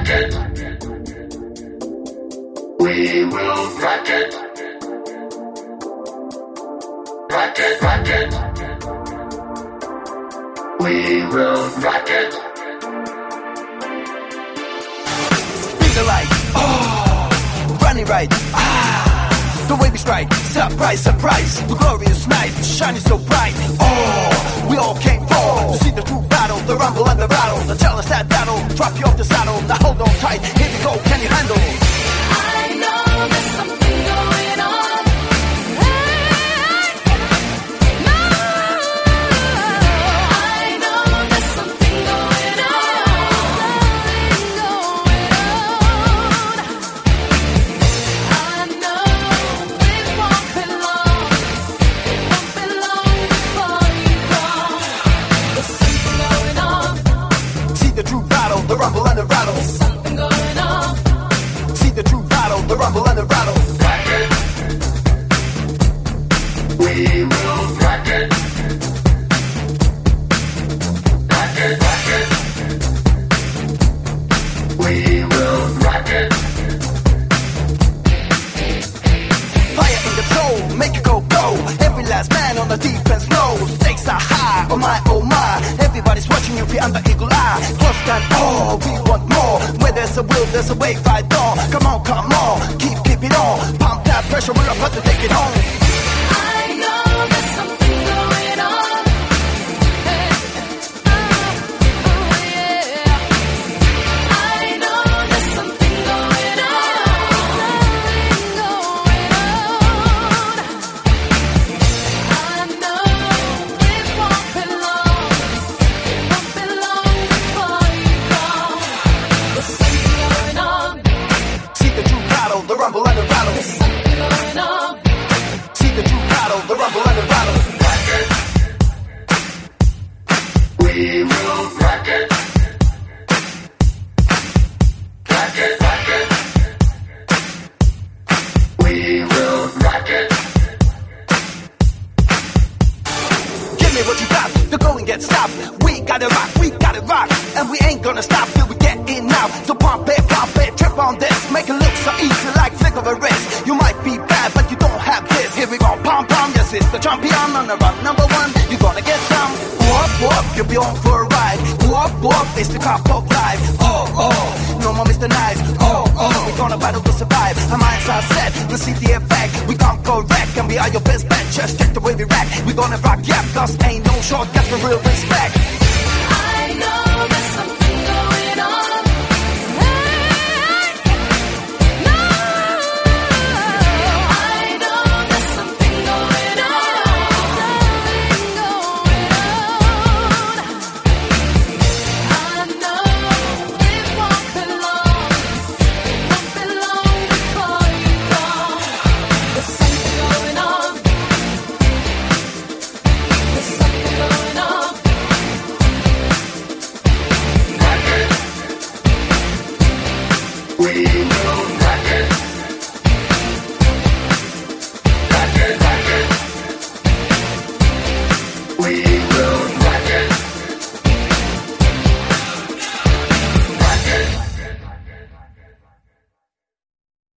rock it. We will rock it. Rock it, rock it. We will rock it. Speaker light, oh, running right, the way we strike, surprise, surprise, the glorious night, shining so bright, oh, we all came for to see the true battle, the rumble and the rattle, the tell us that battle, drop you off the saddle, now hold on tight, here we go, can you handle? I know there's something going on. The rumble and the rattle. There's something going on. See the true battle, the rumble and the rattle. Rock it. We will rock it. Rock it, rock it. We will rock it. Fire in the soul, make it go, go. Every last man on the defense knows. Stakes are high, oh my, oh my. Everybody's watching you be under eagle eye. Close down, oh, we want more. Where there's a will, there's a way, right on. Come on, keep it on. Pump that pressure, we're about to take it home. I know there's something going on. Yeah. I know there's something going on. I know it won't be long. Won't be long before you go. There's something going on. See the true battle, the rumble and the rattle. There's something going on. See the true battle, the rumble and the rattle. Rock it. We will rock it. Rock it, rock it. We will rock it. Give me what you got, the going gets stopped. We gotta rock, and we ain't gonna stop till we get in now. So pump it, trip on this, make it look so easy like flick of a wrist. You might be bad, but you don't have this. Here we go, pom, yes, it's the champion on the run. Number one, you're gonna get some. Whoop, you'll be on for a ride. Whoop, it's the cop pop live. Oh, no more Mr. Nice. Oh, we're gonna battle to survive. Our minds are set, we'll see the effect. We can't go wreck, and we are your best bet. Just check the way we rack. We're gonna rock, yeah, cause ain't no shortcut for real